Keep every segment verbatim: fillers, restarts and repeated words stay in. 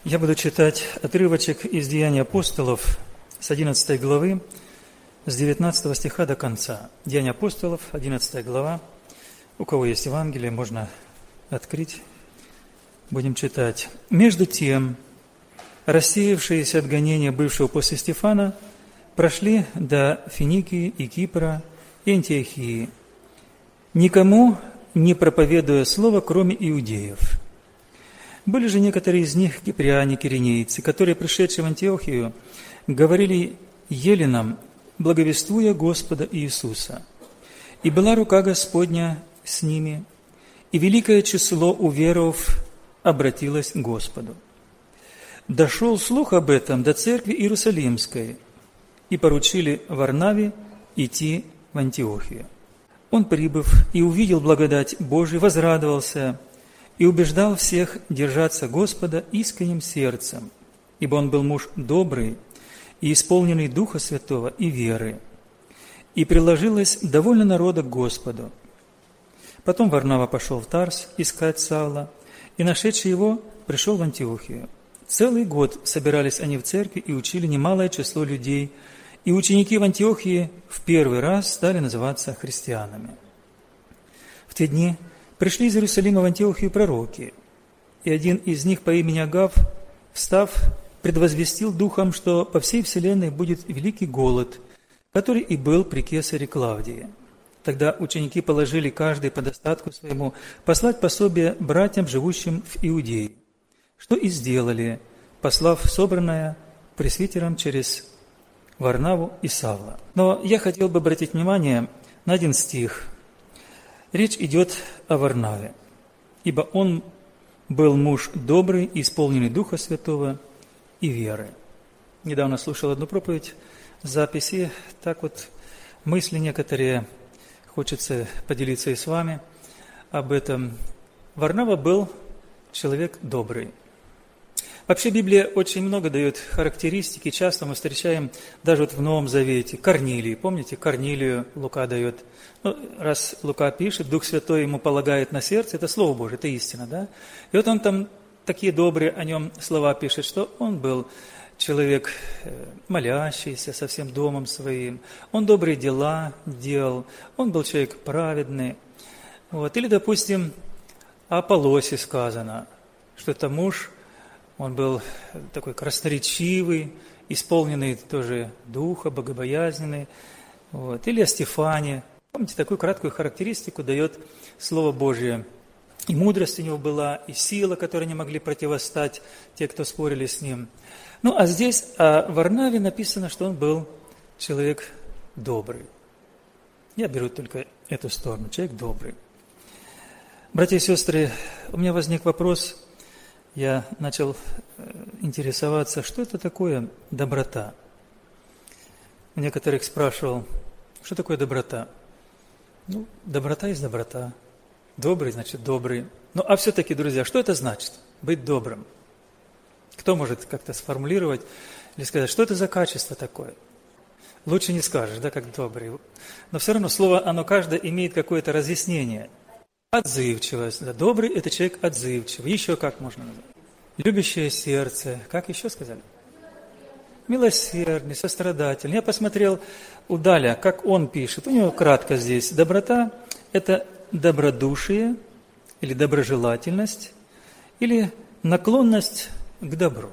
Я буду читать отрывочек из Деяний апостолов с одиннадцатой главы, с девятнадцатого стиха до конца. Деяния апостолов, одиннадцатая глава. У кого есть Евангелие, можно открыть. Будем читать. «Между тем, рассеявшиеся от гонения бывшего после Стефана прошли до Финикии и Кипра и Антиохии, никому не проповедуя слово, кроме иудеев. Были же некоторые из них кипряне, киринейцы, которые, пришедшие в Антиохию, говорили еленам, благовествуя Господа Иисуса. И была рука Господня с ними, и великое число уверовав обратилось к Господу. Дошел слух об этом до церкви Иерусалимской, и поручили Варнаве идти в Антиохию. Он, прибыв и увидел благодать Божию, возрадовался и убеждал всех держаться Господа искренним сердцем, ибо он был муж добрый и исполненный Духа Святого и веры. И приложилось довольно народа к Господу. Потом Варнава пошел в Тарс искать Савла, и, нашедший его, пришел в Антиохию. Целый год собирались они в церкви и учили немалое число людей, и ученики в Антиохии в первый раз стали называться христианами. В те дни пришли из Иерусалима в Антиохию пророки, и один из них по имени Агав, встав, предвозвестил духом, что по всей вселенной будет великий голод, который и был при кесаре Клавдии. Тогда ученики положили каждый по достатку своему послать пособие братьям, живущим в Иудее, что и сделали, послав собранное пресвитерам через Варнаву и Савла. Но я хотел бы обратить внимание на один стих. Речь идет о Варнаве, ибо он был муж добрый, исполненный Духа Святого и веры. Недавно слушал одну проповедь, записи, так вот мысли некоторые, хочется поделиться и с вами об этом. Варнава был человек добрый. Вообще Библия очень много дает характеристики, часто мы встречаем даже вот в Новом Завете. Корнилий, помните, Корнилию Лука дает. Ну, раз Лука пишет, Дух Святой ему полагает на сердце, это Слово Божие, это истина, да? И вот он там такие добрые о нем слова пишет, что он был человек молящийся со всем домом своим, он добрые дела делал, он был человек праведный. Вот. Или, допустим, о Аполлосе сказано, что это муж, он был такой красноречивый, исполненный тоже духа, богобоязненный. Вот. Или о Стефане. Помните, такую краткую характеристику дает Слово Божие. И мудрость у него была, и сила, которой не могли противостать те, кто спорили с ним. Ну, а здесь о Варнаве написано, что он был человек добрый. Я беру только эту сторону, человек добрый. Братья и сестры, у меня возник вопрос. Я начал интересоваться, что это такое доброта. У некоторых спрашивал, что такое доброта? Ну, доброта есть доброта. Добрый, значит, добрый. Ну, а все-таки, друзья, что это значит, быть добрым? Кто может как-то сформулировать или сказать, что это за качество такое? Лучше не скажешь, да, как добрый. Но все равно слово, оно каждое имеет какое-то разъяснение. Отзывчивость. Да, добрый – это человек отзывчивый. Еще как можно назвать? Любящее сердце. Как еще сказали? Милосердный, сострадательный. Я посмотрел у Даля, как он пишет. У него кратко здесь. Доброта – это добродушие или доброжелательность, или наклонность к добру.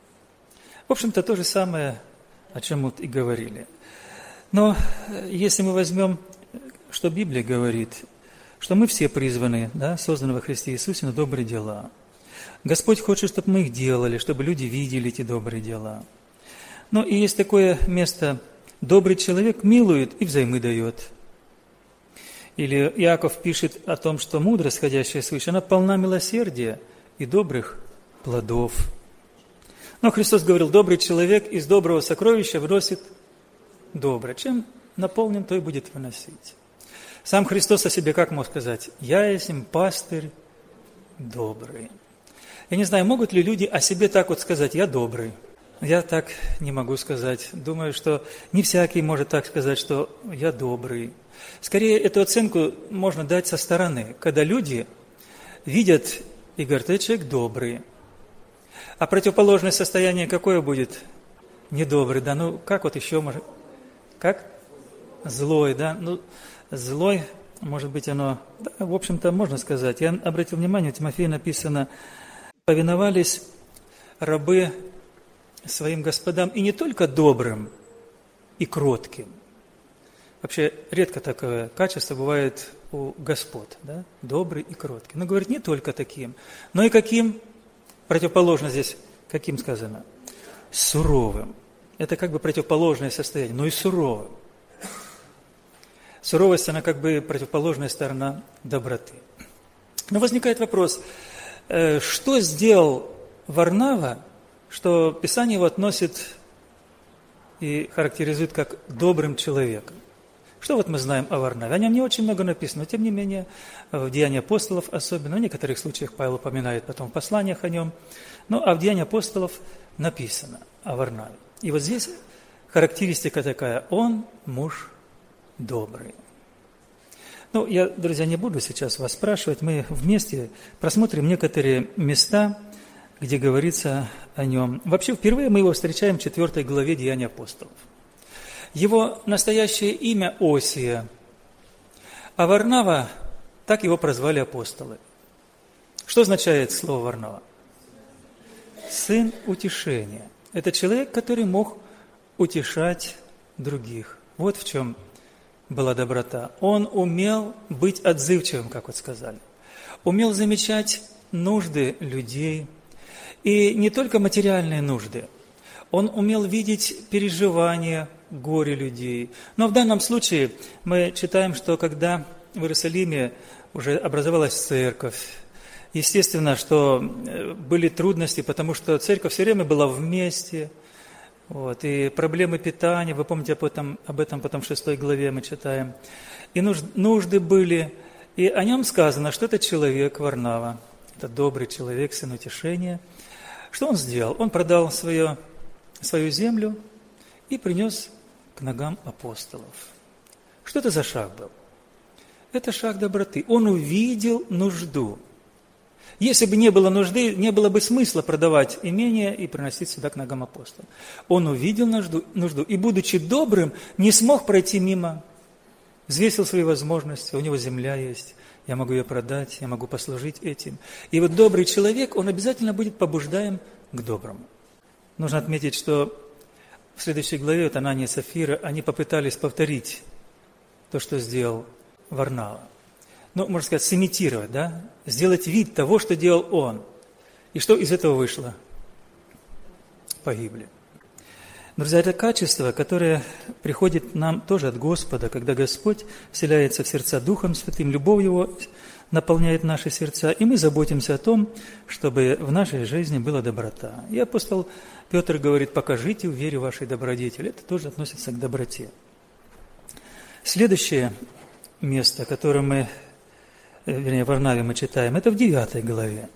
В общем-то, то же самое, о чем мы и говорили. Но если мы возьмем, что Библия говорит, что мы все призваны, да, созданы во Христе Иисусе на добрые дела. Господь хочет, чтобы мы их делали, чтобы люди видели эти добрые дела. Но и есть такое место, добрый человек милует и взаймы дает. Или Иаков пишет о том, что мудрость, сходящая свыше, она полна милосердия и добрых плодов. Но Христос говорил, добрый человек из доброго сокровища выносит доброе. Чем наполнен, то и будет выносить. Сам Христос о себе как мог сказать? «Я есть им пастырь добрый». Я не знаю, могут ли люди о себе так вот сказать «я добрый». Я так не могу сказать. Думаю, что не всякий может так сказать, что «я добрый». Скорее, эту оценку можно дать со стороны, когда люди видят и говорят, это человек добрый. А противоположное состояние какое будет? Недобрый, да? Ну, как вот еще может? Как? Злой, да? Ну, злой, может быть, оно... Да, в общем-то, можно сказать. Я обратил внимание, у Тимофея написано: «Повиновались рабы своим господам и не только добрым и кротким». Вообще, редко такое качество бывает у господ, да? Добрый и кроткий. Но говорит, не только таким, но и каким, противоположно здесь, каким сказано? Суровым. Это как бы противоположное состояние, но и суровым. Суровость, она как бы противоположная сторона доброты. Но возникает вопрос, что сделал Варнава, что Писание его относит и характеризует как добрым человеком? Что вот мы знаем о Варнаве? О нем не очень много написано, но тем не менее, в Деянии апостолов особенно, в некоторых случаях Павел упоминает потом в посланиях о нем, ну а в Деянии апостолов написано о Варнаве. И вот здесь характеристика такая: он муж добрый. Ну, я, друзья, не буду сейчас вас спрашивать, мы вместе просмотрим некоторые места, где говорится о нем. Вообще, впервые мы его встречаем в четвёртой главе Деяний апостолов. Его настоящее имя Осия, а Варнава, так его прозвали апостолы. Что означает слово Варнава? Сын утешения. Это человек, который мог утешать других. Вот в чем была доброта. Он умел быть отзывчивым, как вот сказали. Умел замечать нужды людей. И не только материальные нужды. Он умел видеть переживания, горе людей. Но в данном случае мы читаем, что когда в Иерусалиме уже образовалась церковь, естественно, что были трудности, потому что церковь все время была вместе. Вот, и проблемы питания, вы помните об этом, об этом потом в шестой главе мы читаем. И нужды были. И о нем сказано, что это человек Варнава, это добрый человек, сын утешения. Что он сделал? Он продал свое, свою землю и принес к ногам апостолов. Что это за шаг был? Это шаг доброты. Он увидел нужду. Если бы не было нужды, не было бы смысла продавать имение и приносить сюда к ногам апостолов. Он увидел нужду, нужду и, будучи добрым, не смог пройти мимо. Взвесил свои возможности, у него земля есть, я могу ее продать, я могу послужить этим. И вот добрый человек, он обязательно будет побуждаем к доброму. Нужно отметить, что в следующей главе вот Анания и Сафира, они попытались повторить то, что сделал Варнава. Ну, можно сказать, сымитировать, да? Сделать вид того, что делал он. И что из этого вышло? Погибли. Друзья, это качество, которое приходит нам тоже от Господа, когда Господь вселяется в сердца Духом Святым, любовь Его наполняет наши сердца, и мы заботимся о том, чтобы в нашей жизни была доброта. И апостол Петр говорит: покажите в вере вашей добродетели. Это тоже относится к доброте. Следующее место, которое мы, вернее, в Варнаве мы читаем, это в девятой главе.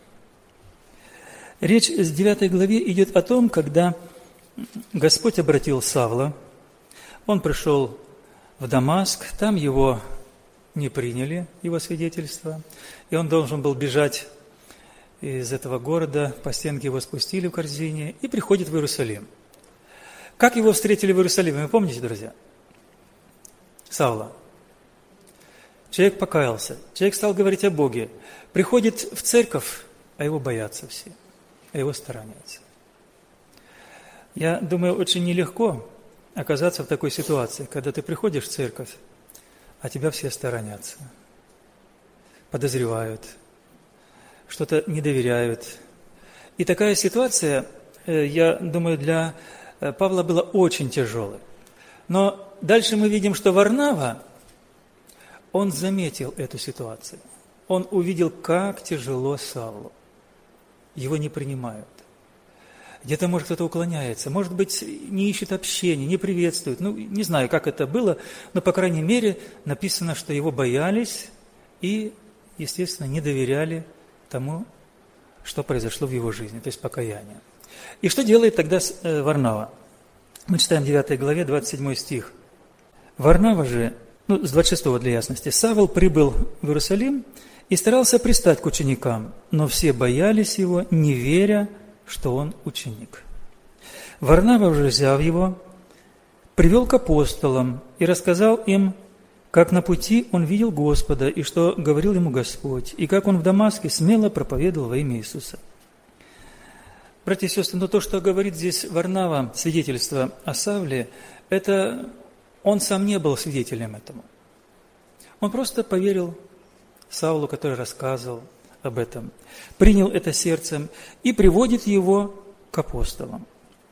Речь в девятой главе идет о том, когда Господь обратил Савла, он пришел в Дамаск, там его не приняли, его свидетельство, и он должен был бежать из этого города, по стенке его спустили в корзине, и приходит в Иерусалим. Как его встретили в Иерусалиме, вы помните, друзья? Савла. Человек покаялся, человек стал говорить о Боге, приходит в церковь, а его боятся все, а его сторонятся. Я думаю, очень нелегко оказаться в такой ситуации, когда ты приходишь в церковь, а тебя все сторонятся, подозревают, что-то не доверяют. И такая ситуация, я думаю, для Павла была очень тяжелой. Но дальше мы видим, что Варнава, он заметил эту ситуацию. Он увидел, как тяжело Савлу. Его не принимают. Где-то, может, кто-то уклоняется, может быть, не ищет общения, не приветствует. Ну, не знаю, как это было, но, по крайней мере, написано, что его боялись и, естественно, не доверяли тому, что произошло в его жизни, то есть покаяние. И что делает тогда Варнава? Мы читаем в девятой главе, двадцать седьмой стих. Варнава же, ну, с двадцать шестого для ясности, Савл прибыл в Иерусалим и старался пристать к ученикам, но все боялись его, не веря, что он ученик. Варнава же, взяв его, привел к апостолам и рассказал им, как на пути он видел Господа, и что говорил ему Господь, и как он в Дамаске смело проповедовал во имя Иисуса. Братья и сестры, но то, что говорит здесь Варнава, свидетельство о Савле, это он сам не был свидетелем этому. Он просто поверил Саулу, который рассказывал об этом, принял это сердцем и приводит его к апостолам.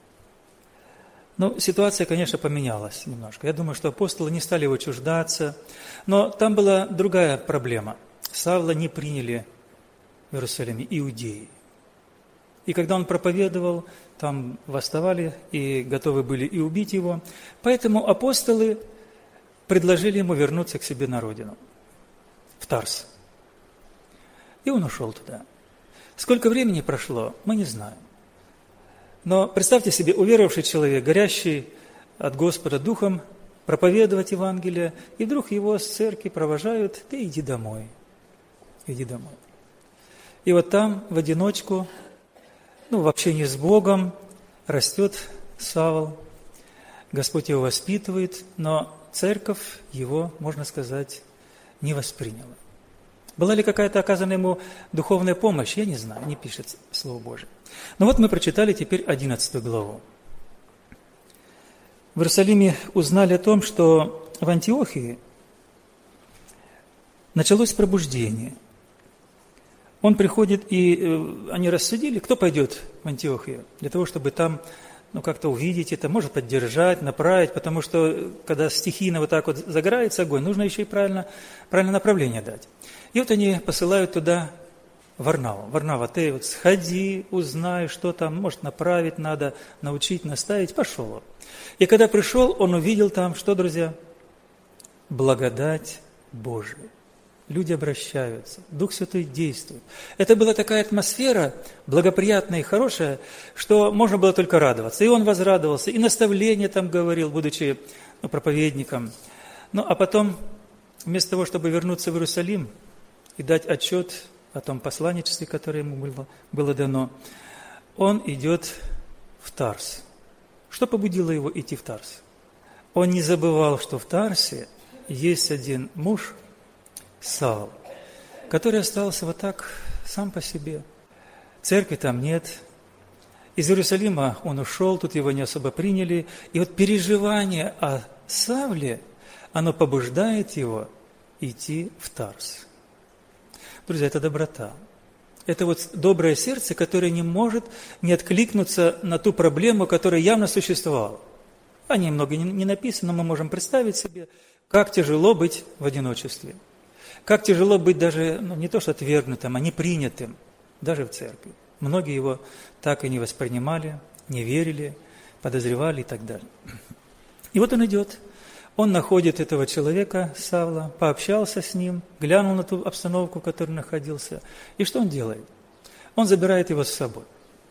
Но ситуация, конечно, поменялась немножко. Я думаю, что апостолы не стали его чуждаться, но там была другая проблема. Савла не приняли в Иерусалиме иудеи. И когда он проповедовал, там восставали и готовы были и убить его. Поэтому апостолы предложили ему вернуться к себе на родину, в Тарс. И он ушел туда. Сколько времени прошло, мы не знаем. Но представьте себе, уверовавший человек, горящий от Господа духом, проповедовать Евангелие, и вдруг его с церкви провожают: ты иди домой, иди домой. И вот там в одиночку, ну, в общении с Богом растет Савл, Господь его воспитывает, но церковь его, можно сказать, не восприняла. Была ли какая-то оказана ему духовная помощь? Я не знаю, не пишет Слово Божие. Но вот мы прочитали теперь одиннадцатую главу. В Иерусалиме узнали о том, что в Антиохии началось пробуждение. Он приходит, и э, они рассудили, кто пойдет в Антиохию, для того, чтобы там ну, как-то увидеть это, может поддержать, направить, потому что, когда стихийно вот так вот загорается огонь, нужно еще и правильно, правильное направление дать. И вот они посылают туда Варнаву. Варнава, ты вот сходи, узнай, что там, может, направить надо, научить, наставить. Пошел он. И когда пришел, он увидел там, что, друзья? Благодать Божия. Люди обращаются, Дух Святой действует. Это была такая атмосфера благоприятная и хорошая, что можно было только радоваться. И он возрадовался, и наставление там говорил, будучи ну, проповедником. Ну, а потом, вместо того, чтобы вернуться в Иерусалим и дать отчет о том посланничестве, которое ему было, было дано, он идет в Тарс. Что побудило его идти в Тарс? Он не забывал, что в Тарсе есть один муж, Савл, который остался вот так сам по себе. Церкви там нет. Из Иерусалима он ушел, тут его не особо приняли. И вот переживание о Савле, оно побуждает его идти в Тарс. Друзья, это доброта. Это вот доброе сердце, которое не может не откликнуться на ту проблему, которая явно существовала. О ней много не написано, но мы можем представить себе, как тяжело быть в одиночестве. Как тяжело быть даже, ну, не то что отвергнутым, а непринятым, даже в церкви. Многие его так и не воспринимали, не верили, подозревали и так далее. И вот он идет, он находит этого человека, Савла, пообщался с ним, глянул на ту обстановку, в которой находился. И что он делает? Он забирает его с собой.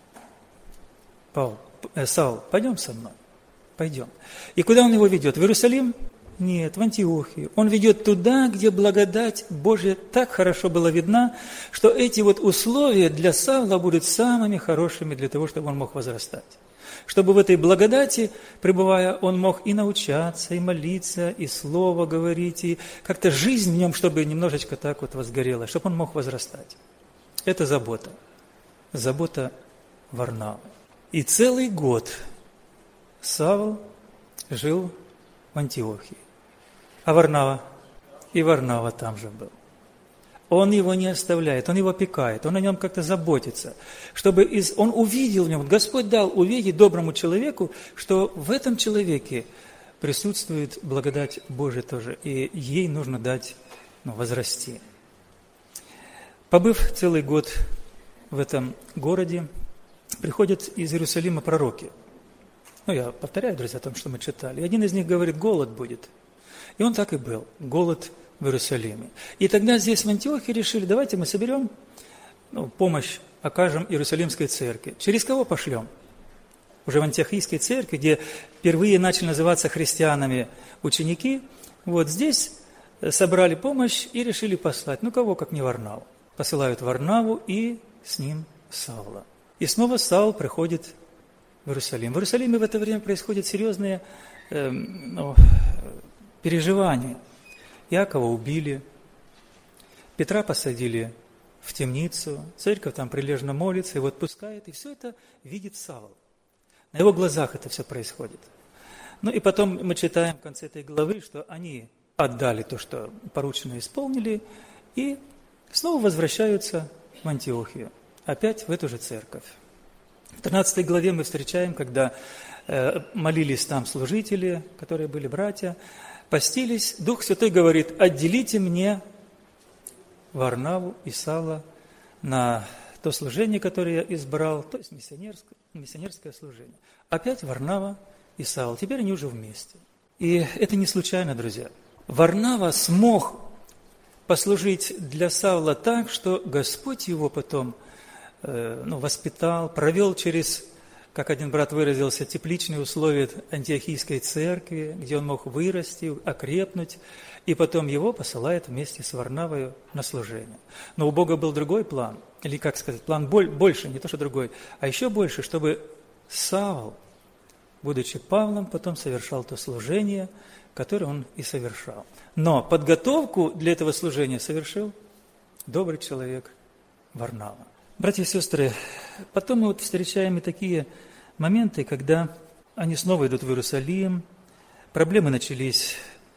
Павел, э, Савл, пойдем со мной? Пойдем. И куда он его ведет? В Иерусалим? Нет, в Антиохию. Он ведет туда, где благодать Божья так хорошо была видна, что эти вот условия для Савла будут самыми хорошими для того, чтобы он мог возрастать. Чтобы в этой благодати, пребывая, он мог и научаться, и молиться, и слово говорить, и как-то жизнь в нем, чтобы немножечко так вот возгорела, чтобы он мог возрастать. Это забота. Забота Варнавы. И целый год Савл жил в Антиохии. А Варнава? И Варнава там же был. Он его не оставляет, он его опекает, он о нем как-то заботится, чтобы из... он увидел в нем, Господь дал увидеть доброму человеку, что в этом человеке присутствует благодать Божия тоже, и ей нужно дать ну, возрасти. Побыв целый год в этом городе, приходят из Иерусалима пророки. Ну, я повторяю, друзья, о том, что мы читали. И один из них говорит, голод будет. И он так и был, голод в Иерусалиме. И тогда здесь, в Антиохии, решили, давайте мы соберем, ну, помощь окажем Иерусалимской церкви. Через кого пошлем? Уже в Антиохийской церкви, где впервые начали называться христианами ученики, вот здесь собрали помощь и решили послать. Ну, кого, как не Варнаву. Посылают Варнаву и с ним Савла. И снова Саул приходит в Иерусалим. В Иерусалиме в это время происходят серьезные э, ну, переживания. Иакова убили, Петра посадили в темницу, церковь там прилежно молится, его отпускает, и все это видит Савл. На его глазах это все происходит. Ну и потом мы читаем в конце этой главы, что они отдали то, что поручено, исполнили, и снова возвращаются в Антиохию, опять в эту же церковь. В тринадцатой главе мы встречаем, когда э, молились там служители, которые были братья, постились, Дух Святой говорит: «Отделите мне Варнаву и Савла на то служение, которое я избрал», то есть миссионерское, миссионерское служение. Опять Варнава и Савл, теперь они уже вместе. И это не случайно, друзья. Варнава смог послужить для Савла так, что Господь его потом э, ну, воспитал, провел через, как один брат выразился, тепличные условия антиохийской церкви, где он мог вырасти, окрепнуть, и потом его посылает вместе с Варнавой на служение. Но у Бога был другой план, или, как сказать, план больше, не то что другой, а еще больше, чтобы Савл, будучи Павлом, потом совершал то служение, которое он и совершал. Но подготовку для этого служения совершил добрый человек Варнава. Братья и сестры, потом мы вот встречаем и такие моменты, когда они снова идут в Иерусалим, проблемы начались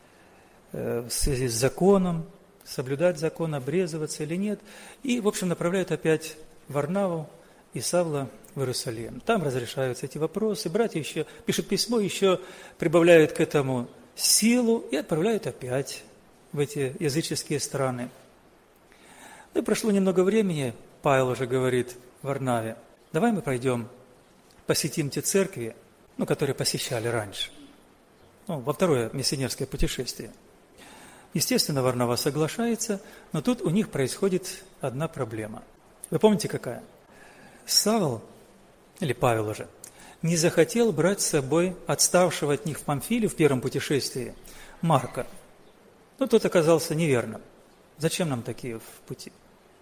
в связи с законом, соблюдать закон, обрезываться или нет, и, в общем, направляют опять Варнаву и Савла в Иерусалим. Там разрешаются эти вопросы, братья еще пишут письмо, еще прибавляют к этому силу и отправляют опять в эти языческие страны. Ну и прошло немного времени, Павел уже говорит Варнаве: давай мы пройдем, посетим те церкви, ну, которые посещали раньше, ну, во второе миссионерское путешествие. Естественно, Варнава соглашается, но тут у них происходит одна проблема. Вы помните, какая? Савл, или Павел уже, не захотел брать с собой отставшего от них в Памфиле в первом путешествии Марка. Но тот оказался неверным. Зачем нам такие в пути?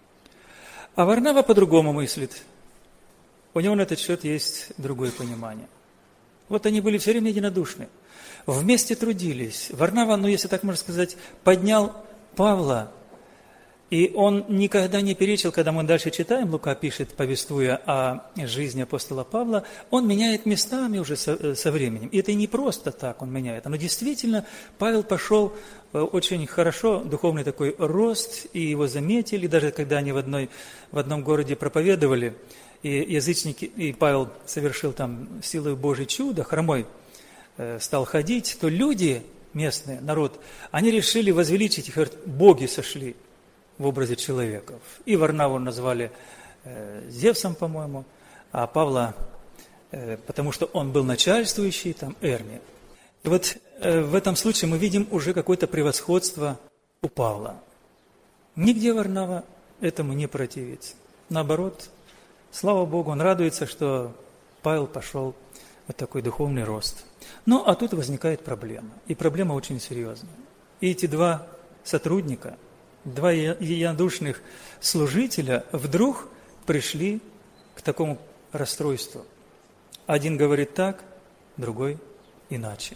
А Варнава по-другому мыслит. У него на этот счет есть другое понимание. Вот они были все время единодушны. Вместе трудились. Варнава, ну если так можно сказать, поднял Павла. И он никогда не перечил, когда мы дальше читаем, Лука пишет, повествуя о жизни апостола Павла, он меняет местами уже со, со временем. И это не просто так он меняет, но действительно Павел пошел очень хорошо, духовный такой рост, и его заметили, даже когда они в, одной, в одном городе проповедовали, и язычники, и Павел совершил там силой Божьей чудо, хромой стал ходить, то люди местные, народ, они решили возвеличить их, говорят, боги сошли в образе человеков. И Варнаву назвали э, Зевсом, по-моему, а Павла, э, потому что он был начальствующий, там, Эрми. И вот э, в этом случае мы видим уже какое-то превосходство у Павла. Нигде Варнава этому не противится. Наоборот, слава Богу, он радуется, что Павел пошел в такой духовный рост. Ну, а тут возникает проблема. И проблема очень серьезная. И эти два сотрудника, два единодушных служителя вдруг пришли к такому расстройству. Один говорит так, другой иначе.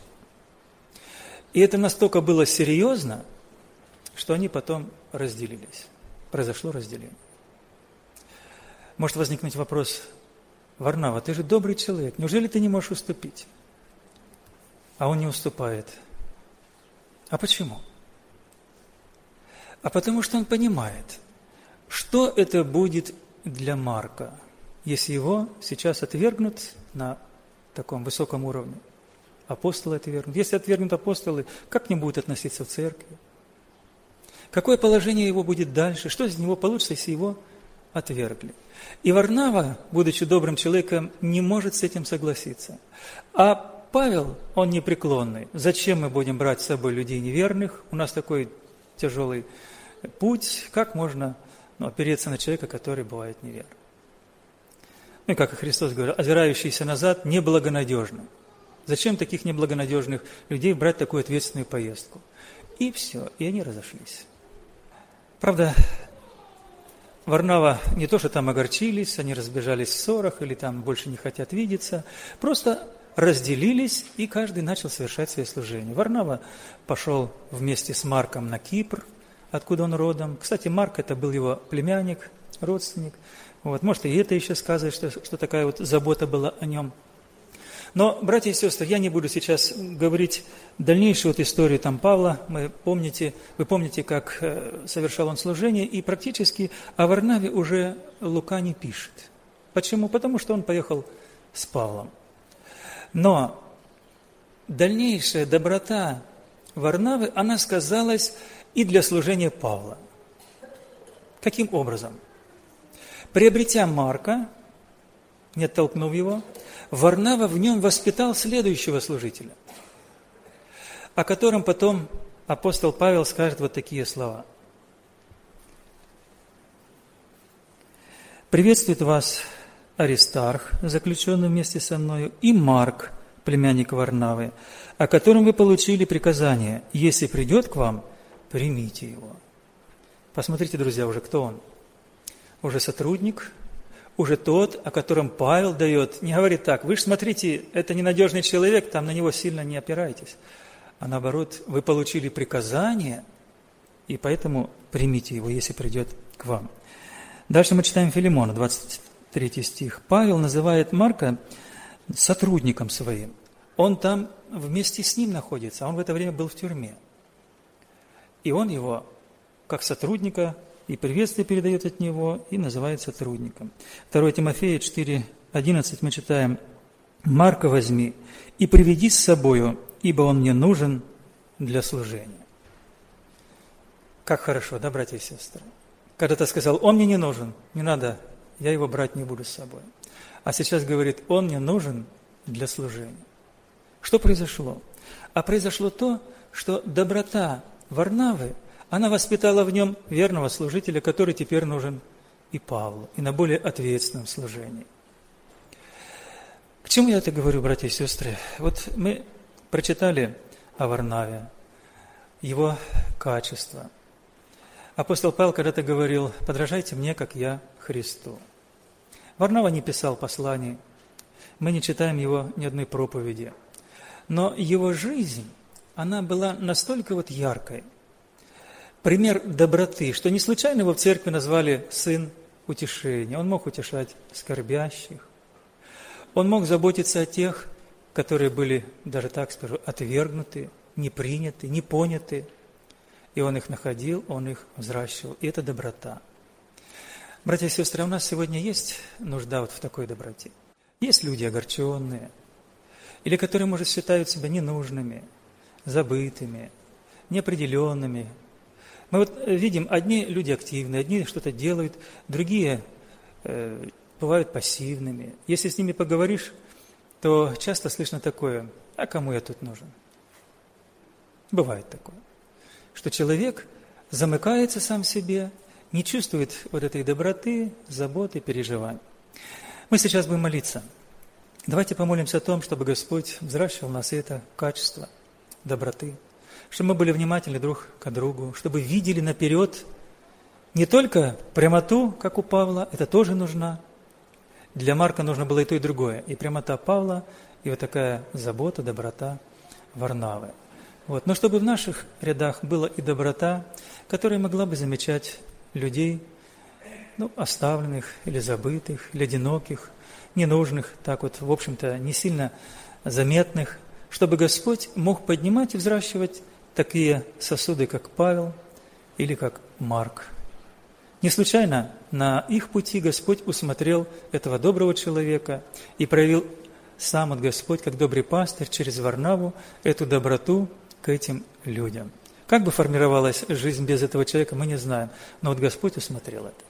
И это настолько было серьезно, что они потом разделились. Произошло разделение. Может возникнуть вопрос: Варнава, ты же добрый человек, неужели ты не можешь уступить? А он не уступает. А почему? А потому что он понимает, что это будет для Марка, если его сейчас отвергнут на таком высоком уровне. Апостолы отвергнут. Если отвергнут апостолы, как к ним будут относиться в церкви? Какое положение его будет дальше? Что из него получится, если его отвергли? И Варнава, будучи добрым человеком, не может с этим согласиться. А Павел, он непреклонный. Зачем мы будем брать с собой людей неверных? У нас такой тяжелый путь. Как можно ну, опереться на человека, который бывает неверным? Ну и как и Христос говорил, озирающийся назад неблагонадежно. Зачем таких неблагонадежных людей брать такую ответственную поездку? И все, и они разошлись. Правда, Варнава не то, что там огорчились, они разбежались в ссорах или там больше не хотят видеться, просто разделились, и каждый начал совершать свои служения. Варнава пошел вместе с Марком на Кипр, откуда он родом. Кстати, Марк – это был его племянник, родственник. Вот, может, и это еще сказать, что, что такая вот забота была о нем. Но, братья и сестры, я не буду сейчас говорить дальнейшую вот историю там Павла. Мы помните, вы помните, как совершал он служение, и практически о Варнаве уже Лука не пишет. Почему? Потому что он поехал с Павлом. Но дальнейшая доброта Варнавы, она сказалась и для служения Павла. Каким образом? Приобретя Марка, не оттолкнув его, Варнава в нем воспитал следующего служителя, о котором потом апостол Павел скажет вот такие слова. «Приветствует вас Аристарх, заключенный вместе со мною, и Марк, племянник Варнавы, о котором вы получили приказание: если придет к вам, примите его». Посмотрите, друзья, уже кто он. Уже сотрудник, уже тот, о котором Павел дает, не говорит так: вы же смотрите, это ненадежный человек, там на него сильно не опирайтесь. А наоборот, вы получили приказание, и поэтому примите его, если придет к вам. Дальше мы читаем Филимона, двадцать третий стих. Павел называет Марка сотрудником своим. Он там вместе с ним находится, а он в это время был в тюрьме. И он его, как сотрудника, и приветствие передает от него, и называет сотрудником. второе Тимофея четыре одиннадцать мы читаем: «Марка возьми и приведи с собою, ибо он мне нужен для служения». Как хорошо, да, братья и сестры? Когда-то сказал: он мне не нужен, не надо, я его брать не буду с собой. А сейчас говорит: он мне нужен для служения. Что произошло? А произошло то, что доброта Варнавы, она воспитала в нем верного служителя, который теперь нужен и Павлу, и на более ответственном служении. К чему я это говорю, братья и сестры? Вот мы прочитали о Варнаве, его качества. Апостол Павел когда-то говорил: «Подражайте мне, как я Христу». Варнава не писал посланий, мы не читаем его ни одной проповеди, но его жизнь, она была настолько вот яркой, пример доброты, что не случайно его в церкви назвали «сын утешения». Он мог утешать скорбящих, он мог заботиться о тех, которые были, даже так скажу, отвергнуты, не приняты, не поняты. И он их находил, он их взращивал. И это доброта. Братья и сестры, у нас сегодня есть нужда вот в такой доброте. Есть люди огорченные, или которые, может, считают себя ненужными, забытыми, неопределенными. Мы вот видим, одни люди активные, одни что-то делают, другие э, бывают пассивными. Если с ними поговоришь, то часто слышно такое: а кому я тут нужен? Бывает такое, что человек замыкается сам в себе, не чувствует вот этой доброты, заботы, переживаний. Мы сейчас будем молиться. Давайте помолимся о том, чтобы Господь взращивал в нас это качество доброты, чтобы мы были внимательны друг к другу, чтобы видели наперед не только прямоту, как у Павла, это тоже нужна. Для Марка нужно было и то, и другое. И прямота Павла, и вот такая забота, доброта Варнавы. Вот. Но чтобы в наших рядах была и доброта, которая могла бы замечать людей, ну, оставленных или забытых, или одиноких, ненужных, так вот, в общем-то, не сильно заметных, чтобы Господь мог поднимать и взращивать такие сосуды, как Павел или как Марк. Не случайно на их пути Господь усмотрел этого доброго человека и проявил сам от Господь, как добрый пастырь, через Варнаву эту доброту к этим людям. Как бы формировалась жизнь без этого человека, мы не знаем, но вот Господь усмотрел это.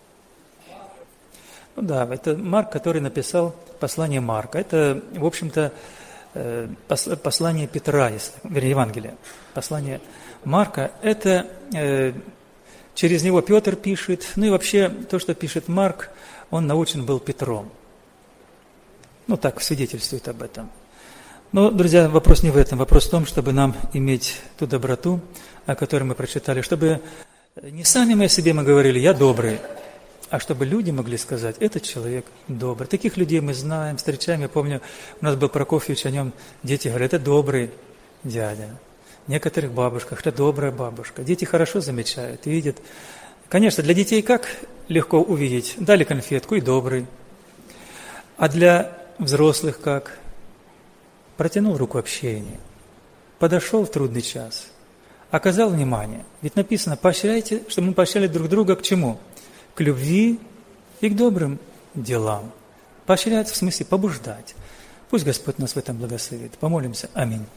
Ну да, это Марк, который написал послание Марка. Это, в общем-то, послание Петра, если, вернее, Евангелие. Послание Марка, это э, через него Петр пишет, ну и вообще то, что пишет Марк, он научен был Петром. Ну так свидетельствует об этом. Но, друзья, вопрос не в этом. Вопрос в том, чтобы нам иметь ту доброту, о которой мы прочитали, чтобы не сами мы о себе мы говорили: «Я добрый», а чтобы люди могли сказать, этот человек добрый. Таких людей мы знаем, встречаем. Я помню, у нас был Прокофьевич, о нем дети говорят, это добрый дядя. Некоторых бабушках, это добрая бабушка. Дети хорошо замечают, видят. Конечно, для детей как легко увидеть? Дали конфетку и добрый. А для взрослых как? Протянул руку общения, подошел в трудный час, оказал внимание. Ведь написано, поощряйте, чтобы мы поощряли друг друга к чему? К любви и к добрым делам. Поощрять в смысле побуждать. Пусть Господь нас в этом благословит. Помолимся. Аминь.